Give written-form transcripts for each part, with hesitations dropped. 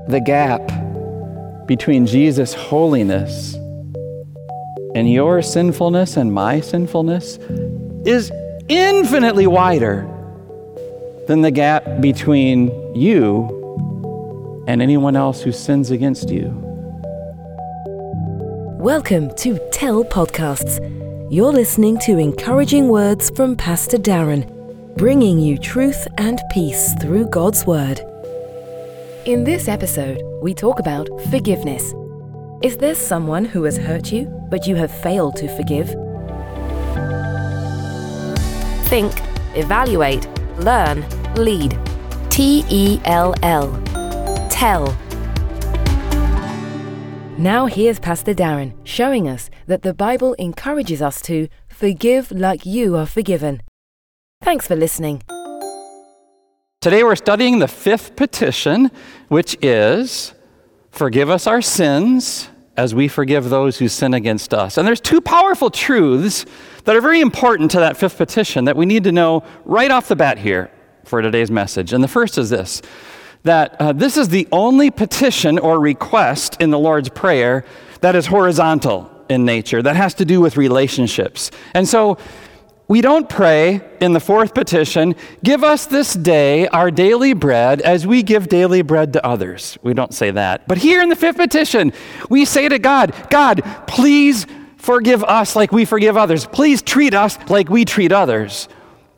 the gap between Jesus' holiness and your sinfulness and my sinfulness is infinitely wider than the gap between you and anyone else who sins against you. Welcome to Tell Podcasts. You're listening to encouraging words from Pastor Darren, bringing you truth and peace through God's Word. In this episode, we talk about forgiveness. Is there someone who has hurt you, but you have failed to forgive? Think, evaluate, learn, lead. T-E-L-L. Tell. Now here's Pastor Darren showing us that the Bible encourages us to forgive like you are forgiven. Thanks for listening. Today we're studying the fifth petition, which is, forgive us our sins as we forgive those who sin against us. And there's two powerful truths that are very important to that fifth petition that we need to know right off the bat here for today's message. And the first is this, that this is the only petition or request in the Lord's Prayer that is horizontal in nature, that has to do with relationships. And so we don't pray in the fourth petition, give us this day our daily bread as we give daily bread to others. We don't say that. But here in the fifth petition, we say to God, God, please forgive us like we forgive others. Please treat us like we treat others.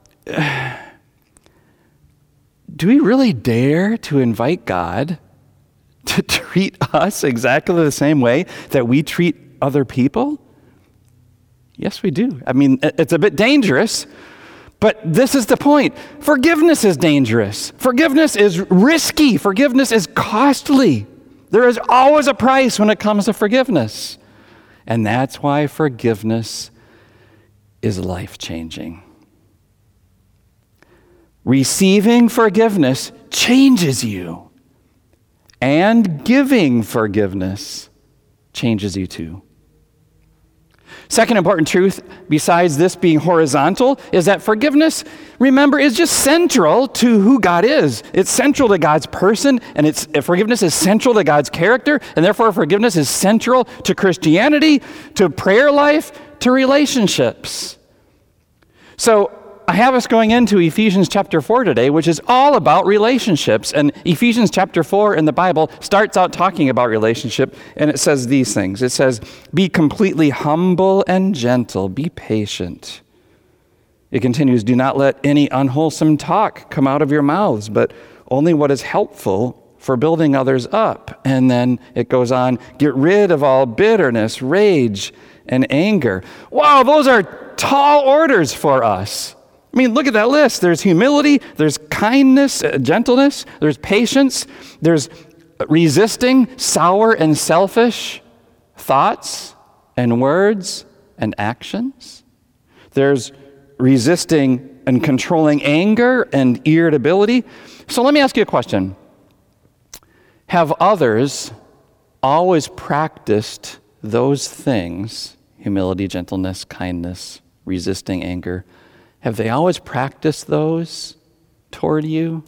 Do we really dare to invite God to treat us exactly the same way that we treat other people? Yes, we do. I mean, it's a bit dangerous, but this is the point. Forgiveness is dangerous. Forgiveness is risky. Forgiveness is costly. There is always a price when it comes to forgiveness. And that's why forgiveness is life-changing. Receiving forgiveness changes you, and giving forgiveness changes you too. Second important truth, besides this being horizontal, is that forgiveness, remember, is just central to who God is. It's central to God's person, and forgiveness is central to God's character, and therefore forgiveness is central to Christianity, to prayer life, to relationships. So I have us going into Ephesians chapter 4 today, which is all about relationships. And Ephesians chapter 4 in the Bible starts out talking about relationship, and it says these things. It says, be completely humble and gentle, be patient. It continues, do not let any unwholesome talk come out of your mouths, but only what is helpful for building others up. And then it goes on, get rid of all bitterness, rage, and anger. Wow, those are tall orders for us. I mean, look at that list. There's humility, there's kindness, gentleness, there's patience, there's resisting sour and selfish thoughts and words and actions. There's resisting and controlling anger and irritability. So let me ask you a question. Have others always practiced those things, humility, gentleness, kindness, resisting anger? Have they always practiced those toward you?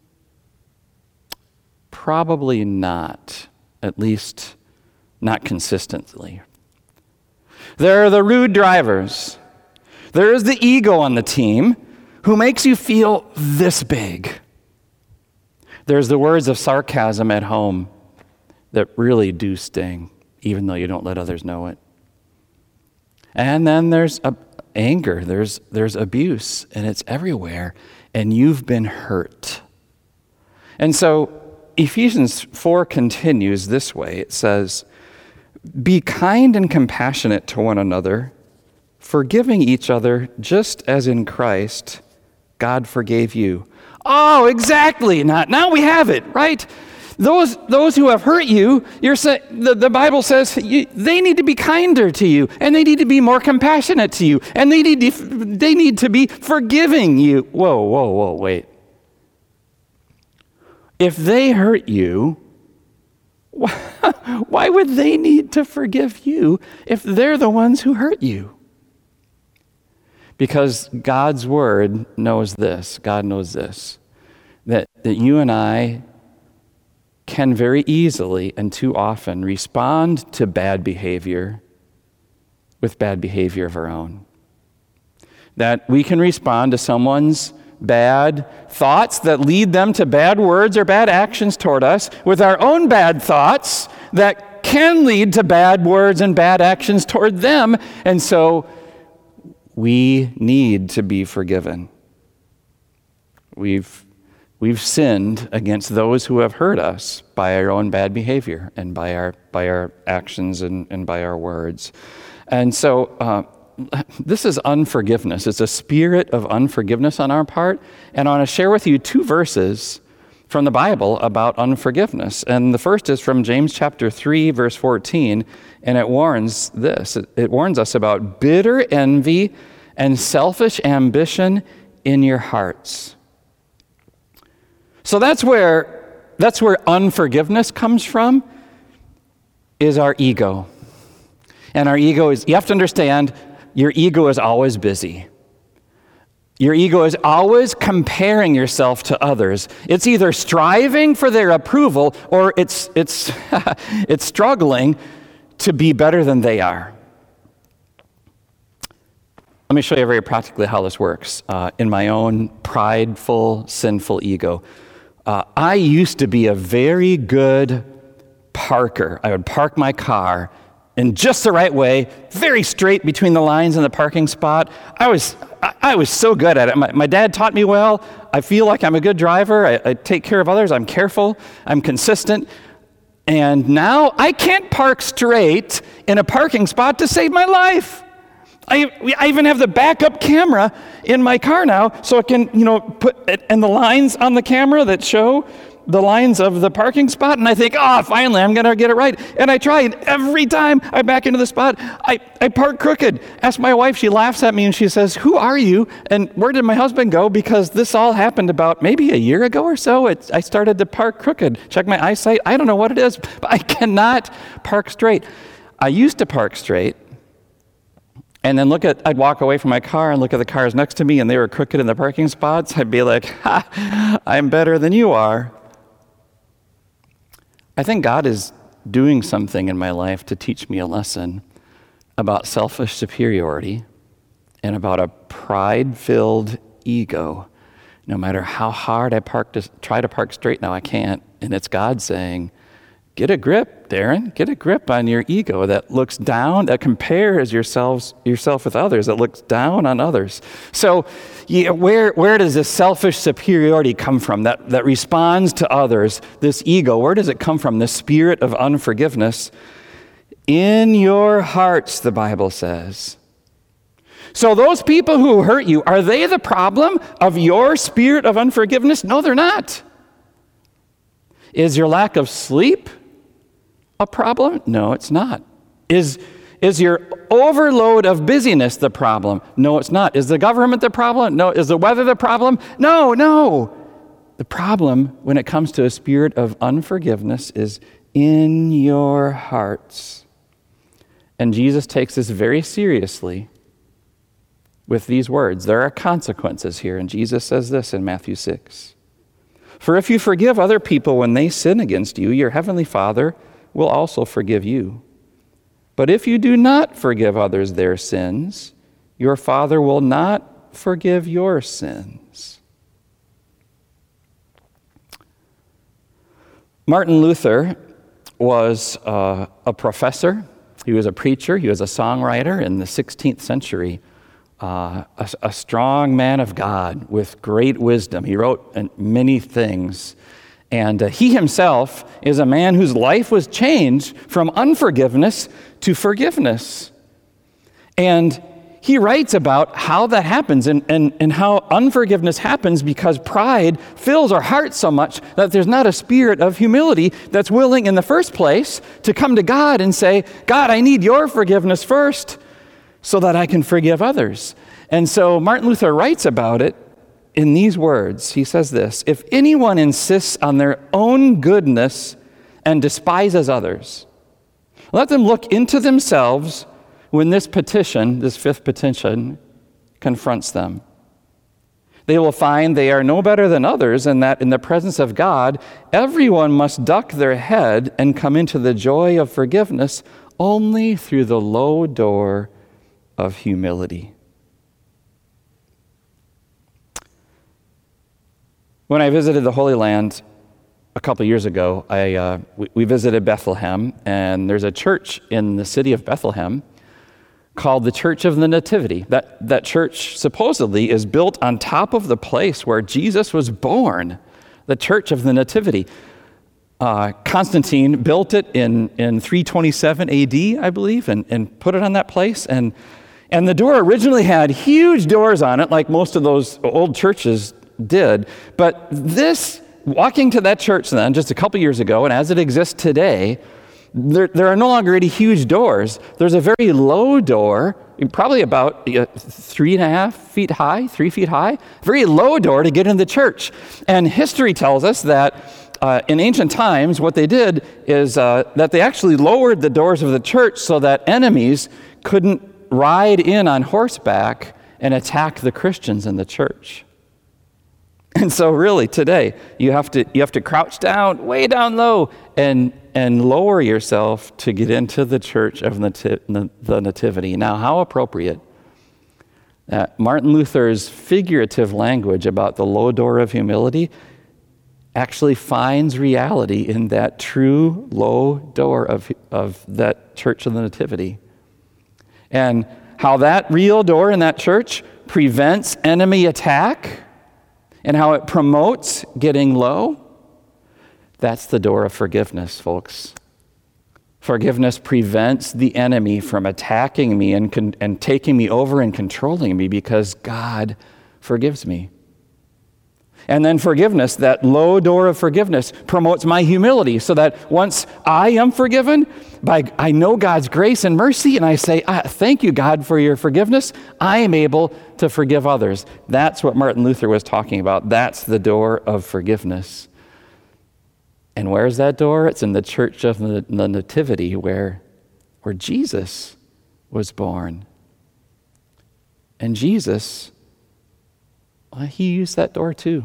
Probably not, at least not consistently. There are the rude drivers. There is the ego on the team who makes you feel this big. There's the words of sarcasm at home that really do sting, even though you don't let others know it. And then there's anger, there's abuse, and it's everywhere, and you've been hurt. And so Ephesians 4 continues this way. It says, be kind and compassionate to one another, forgiving each other just as in Christ God forgave you. Oh, exactly. Now we have it, right? Those who have hurt you, the Bible says they need to be kinder to you, and they need to be more compassionate to you, and they need to be forgiving you. Whoa, wait. If they hurt you, why would they need to forgive you if they're the ones who hurt you? Because God's word knows this, God knows this, that you and I can very easily and too often respond to bad behavior with bad behavior of our own. That we can respond to someone's bad thoughts that lead them to bad words or bad actions toward us with our own bad thoughts that can lead to bad words and bad actions toward them. And so we need to be forgiven. We've sinned against those who have hurt us by our own bad behavior and by our actions and by our words. And so this is unforgiveness. It's a spirit of unforgiveness on our part. And I want to share with you 2 verses from the Bible about unforgiveness. And the first is from James chapter 3, verse 14, and it warns this. It warns us about bitter envy and selfish ambition in your hearts. So that's where unforgiveness comes from, is our ego. And our ego is, you have to understand, your ego is always busy. Your ego is always comparing yourself to others. It's either striving for their approval or it's it's struggling to be better than they are. Let me show you very practically how this works. In my own prideful, sinful ego, I used to be a very good parker. I would park my car in just the right way, very straight between the lines in the parking spot. I was so good at it. My dad taught me well. I feel like I'm a good driver. I take care of others. I'm careful. I'm consistent. And now I can't park straight in a parking spot to save my life. I even have the backup camera in my car now, so I can, put and the lines on the camera that show the lines of the parking spot, and I think, finally, I'm going to get it right. And I try, and every time I back into the spot, I park crooked. Ask my wife, she laughs at me, and she says, "Who are you? And where did my husband go?" Because this all happened about maybe a year ago or so. I started to park crooked. Check my eyesight. I don't know what it is, but I cannot park straight. I used to park straight, and then I'd walk away from my car and look at the cars next to me, and they were crooked in the parking spots. I'd be like, I'm better than you are. I think God is doing something in my life to teach me a lesson about selfish superiority and about a pride-filled ego. No matter how hard I try to park straight now, I can't. And it's God saying, get a grip, Darren. Get a grip on your ego that looks down, that compares yourself with others, that looks down on others. So where does this selfish superiority come from that responds to others, this ego? Where does it come from, this spirit of unforgiveness? In your hearts, the Bible says. So those people who hurt you, are they the problem of your spirit of unforgiveness? No, they're not. Is your lack of sleep a problem? No, it's not. Is your overload of busyness the problem? No, it's not. Is the government the problem? No. Is the weather the problem? No. The problem when it comes to a spirit of unforgiveness is in your hearts. And Jesus takes this very seriously with these words. There are consequences here, and Jesus says this in Matthew 6. For if you forgive other people when they sin against you, your heavenly Father will also forgive you. But if you do not forgive others their sins, your Father will not forgive your sins. Martin Luther was a professor. He was a preacher. He was a songwriter in the 16th century. A strong man of God with great wisdom. He wrote many things. And he himself is a man whose life was changed from unforgiveness to forgiveness. And he writes about how that happens and how unforgiveness happens because pride fills our hearts so much that there's not a spirit of humility that's willing in the first place to come to God and say, God, I need your forgiveness first so that I can forgive others. And so Martin Luther writes about it in these words. He says this: if anyone insists on their own goodness and despises others, let them look into themselves when this petition, this fifth petition, confronts them. They will find they are no better than others, and that in the presence of God, everyone must duck their head and come into the joy of forgiveness only through the low door of humility. When I visited the Holy Land a couple years ago, we visited Bethlehem, and there's a church in the city of Bethlehem called the Church of the Nativity. That church supposedly is built on top of the place where Jesus was born, the Church of the Nativity. Constantine built it in 327 AD, I believe, and put it on that place. And the door originally had huge doors on it, like most of those old churches did. But walking to that church then, just a couple years ago, and as it exists today, there are no longer any huge doors. There's a very low door, probably about 3.5 feet high, 3 feet high, very low door to get in the church. And history tells us that in ancient times, what they did is that they actually lowered the doors of the church so that enemies couldn't ride in on horseback and attack the Christians in the church. And so really today, you have to crouch down, way down low, and lower yourself to get into the Church of the Nativity. Now, how appropriate that Martin Luther's figurative language about the low door of humility actually finds reality in that true low door of that Church of the Nativity. And how that real door in that church prevents enemy attack, and how it promotes getting low, that's the door of forgiveness, folks. Forgiveness prevents the enemy from attacking me and taking me over and controlling me because God forgives me. And then forgiveness, that low door of forgiveness, promotes my humility so that once I am forgiven, I know God's grace and mercy, and I say, thank you, God, for your forgiveness. I am able to forgive others. That's what Martin Luther was talking about. That's the door of forgiveness. And where's that door? It's in the Church of the Nativity where Jesus was born. And Jesus, he used that door too.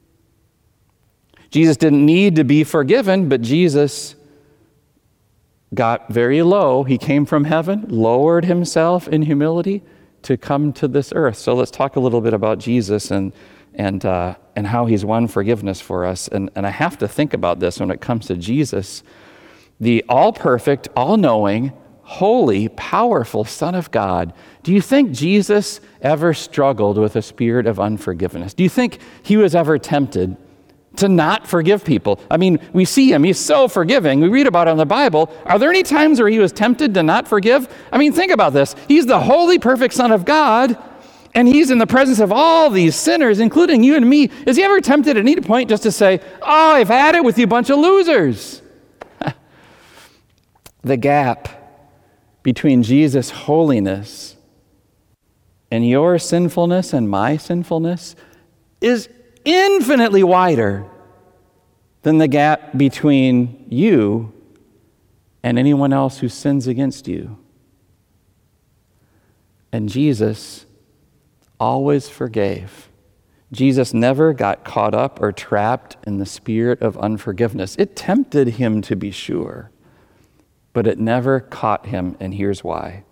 Jesus didn't need to be forgiven, but Jesus got very low. He came from heaven, lowered himself in humility to come to this earth. So let's talk a little bit about Jesus and how he's won forgiveness for us. And I have to think about this when it comes to Jesus, the all-perfect, all-knowing, holy, powerful Son of God. Do you think Jesus ever struggled with a spirit of unforgiveness? Do you think he was ever tempted to not forgive people? I mean, we see him. He's so forgiving. We read about it in the Bible. Are there any times where he was tempted to not forgive? I mean, think about this. He's the holy, perfect Son of God, and he's in the presence of all these sinners, including you and me. Is he ever tempted at any point just to say, I've had it with you bunch of losers? The gap between Jesus' holiness and your sinfulness and my sinfulness is infinitely wider than the gap between you and anyone else who sins against you. And Jesus always forgave. Jesus never got caught up or trapped in the spirit of unforgiveness. It tempted him, to be sure, but it never caught him, and here's why.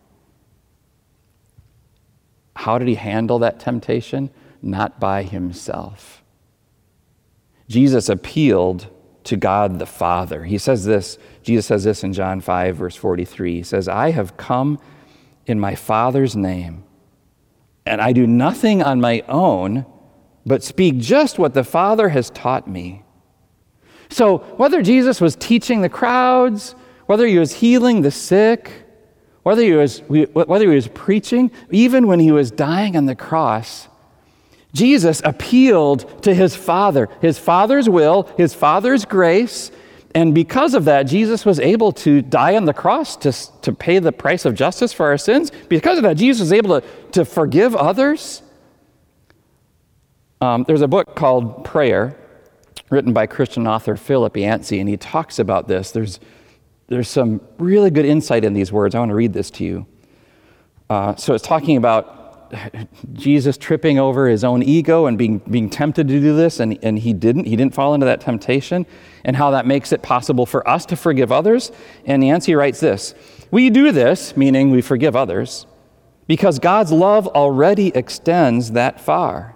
How did he handle that temptation? Not by himself. Jesus appealed to God the Father. Jesus says this in John 5, verse 43. He says, I have come in my Father's name, and I do nothing on my own, but speak just what the Father has taught me. So whether Jesus was teaching the crowds, whether he was healing the sick, whether he was preaching, even when he was dying on the cross, Jesus appealed to his Father's will, his Father's grace, and because of that, Jesus was able to die on the cross to pay the price of justice for our sins. Because of that, Jesus was able to forgive others. There's a book called Prayer, written by Christian author Philip Yancey, and he talks about this. There's some really good insight in these words. I want to read this to you. So it's talking about Jesus tripping over his own ego and being tempted to do this, and he didn't fall into that temptation, and how that makes it possible for us to forgive others. And Yancey writes this: we do this, meaning we forgive others, because God's love already extends that far.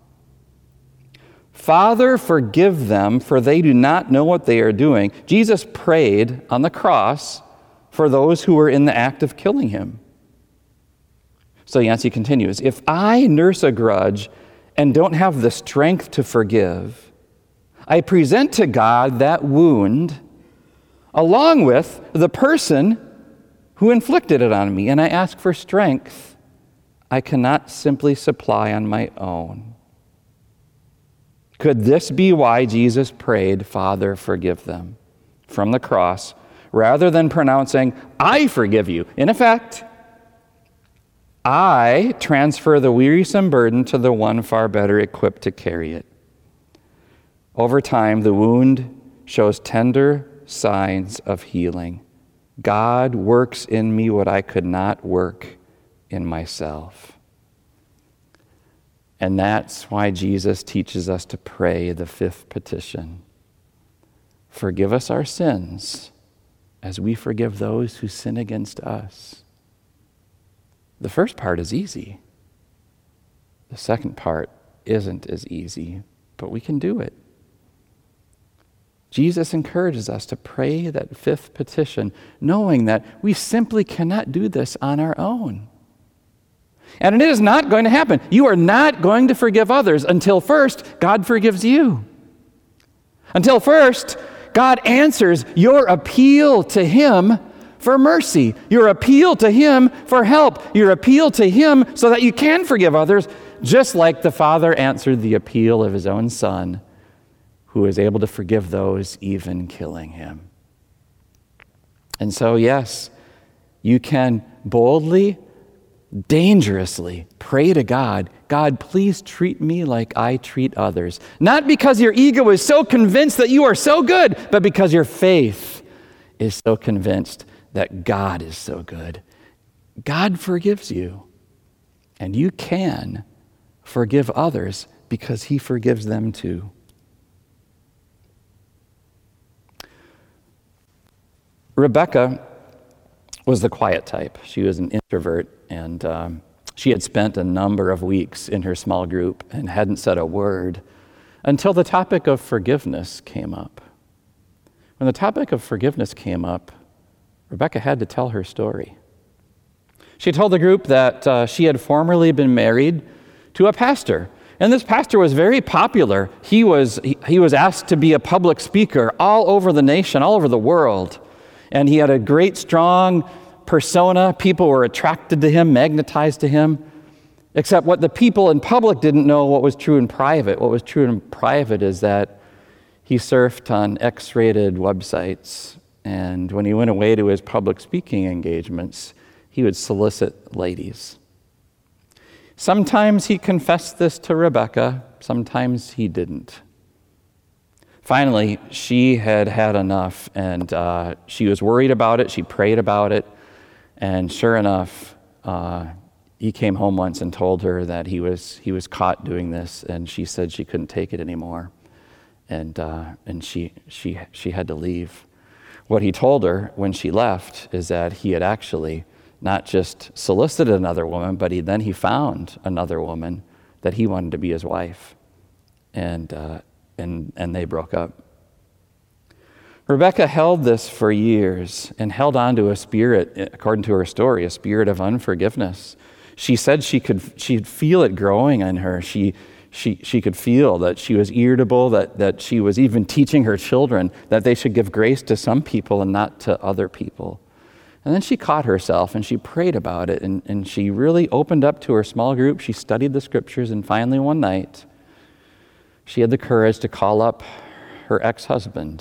Father, forgive them, for they do not know what they are doing. Jesus prayed on the cross for those who were in the act of killing him. So Yancey continues, if I nurse a grudge and don't have the strength to forgive, I present to God that wound along with the person who inflicted it on me, and I ask for strength I cannot simply supply on my own. Could this be why Jesus prayed, Father, forgive them, from the cross, rather than pronouncing, I forgive you? In effect, I transfer the wearisome burden to the one far better equipped to carry it. Over time, the wound shows tender signs of healing. God works in me what I could not work in myself. And that's why Jesus teaches us to pray the fifth petition. Forgive us our sins as we forgive those who sin against us. The first part is easy. The second part isn't as easy, but we can do it. Jesus encourages us to pray that fifth petition, knowing that we simply cannot do this on our own. And it is not going to happen. You are not going to forgive others until first God forgives you. Until first, God answers your appeal to him for mercy, your appeal to him for help, your appeal to him so that you can forgive others, just like the Father answered the appeal of his own Son, who is able to forgive those even killing him. And so, yes, you can boldly, dangerously pray to God, God, please treat me like I treat others. Not because your ego is so convinced that you are so good, but because your faith is so convinced that God is so good. God forgives you, and you can forgive others because he forgives them too. Rebecca was the quiet type. She was an introvert, and she had spent a number of weeks in her small group and hadn't said a word until the topic of forgiveness came up. When the topic of forgiveness came up, Rebecca had to tell her story. She told the group that she had formerly been married to a pastor, and this pastor was very popular. He was asked to be a public speaker all over the nation, all over the world, and he had a great, strong persona. People were attracted to him, magnetized to him, except what the people in public didn't know what was true in private. What was true in private is that he surfed on X-rated websites, and when he went away to his public speaking engagements, he would solicit ladies. Sometimes he confessed this to Rebecca, sometimes he didn't. Finally, she had had enough, and she was worried about it. She prayed about it, and sure enough, he came home once and told her that he was caught doing this, and she said she couldn't take it anymore, and she had to leave. What he told her when she left is that he had actually not just solicited another woman, but he found another woman that he wanted to be his wife, and they broke up. Rebecca held this for years and held on to a spirit, according to her story, a spirit of unforgiveness. She said she'd feel it growing in her. She could feel that she was irritable, that she was even teaching her children that they should give grace to some people and not to other people. And then she caught herself and she prayed about it, and she really opened up to her small group. She studied the scriptures, and finally one night, she had the courage to call up her ex-husband.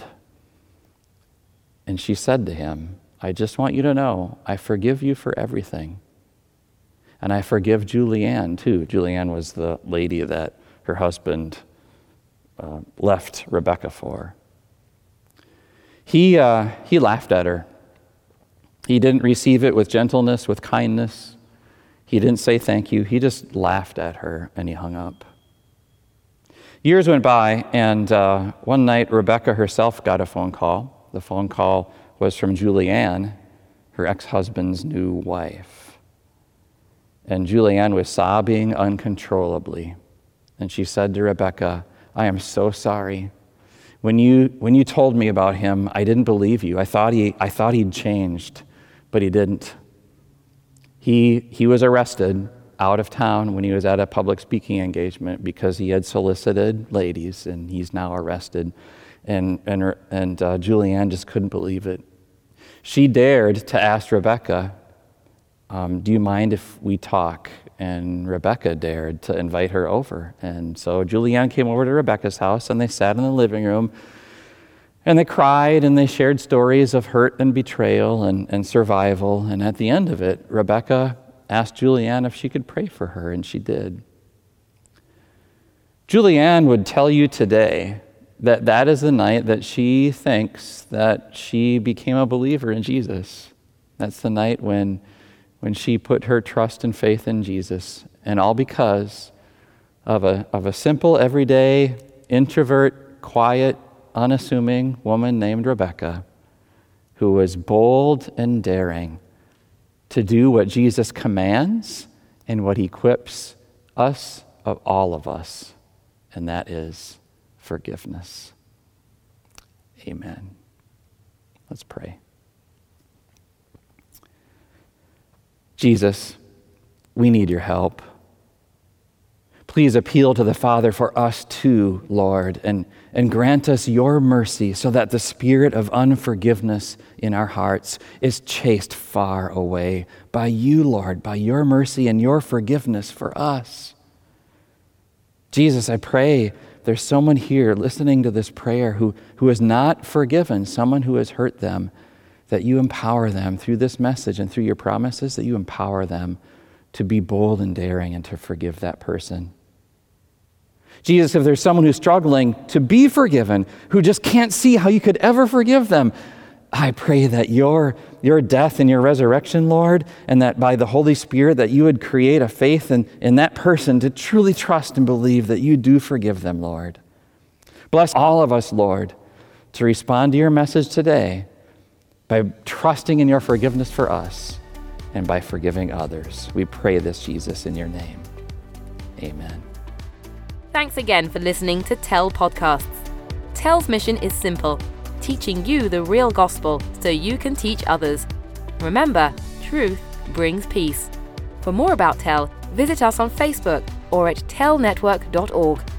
And she said to him, I just want you to know, I forgive you for everything. And I forgive Julianne too. Julianne was the lady that her husband left Rebecca for. He laughed at her. He didn't receive it with gentleness, with kindness. He didn't say thank you. He just laughed at her and he hung up. Years went by, and one night Rebecca herself got a phone call. The phone call was from Julianne, her ex-husband's new wife. And Julianne was sobbing uncontrollably. And she said to Rebecca, "I am so sorry. When you told me about him, I didn't believe you. I thought he'd changed, but he didn't. He was arrested out of town when he was at a public speaking engagement because he had solicited ladies, and he's now arrested." And Julianne just couldn't believe it. She dared to ask Rebecca, "Do you mind if we talk?" And Rebecca dared to invite her over. And so Julianne came over to Rebecca's house, and they sat in the living room, and they cried, and they shared stories of hurt and betrayal and survival. And at the end of it, Rebecca asked Julianne if she could pray for her, and she did. Julianne would tell you today that that is the night that she thinks that she became a believer in Jesus. That's the night when she put her trust and faith in Jesus, and all because of a simple, everyday, introvert, quiet, unassuming woman named Rebecca, who was bold and daring to do what Jesus commands and what he equips us, of all of us, and that is forgiveness. Amen. Let's pray. Jesus, we need your help. Please appeal to the Father for us too, Lord, and grant us your mercy so that the spirit of unforgiveness in our hearts is chased far away by you, Lord, by your mercy and your forgiveness for us. Jesus, I pray there's someone here listening to this prayer who is not forgiven, someone who has hurt them, that you empower them through this message and through your promises, that you empower them to be bold and daring and to forgive that person. Jesus, if there's someone who's struggling to be forgiven, who just can't see how you could ever forgive them, I pray that your death and your resurrection, Lord, and that by the Holy Spirit that you would create a faith in that person to truly trust and believe that you do forgive them, Lord. Bless all of us, Lord, to respond to your message today by trusting in your forgiveness for us and by forgiving others. We pray this, Jesus, in your name. Amen. Thanks again for listening to Tell Podcasts. Tell's mission is simple: teaching you the real gospel so you can teach others. Remember, truth brings peace. For more about Tell, visit us on Facebook or at tellnetwork.org.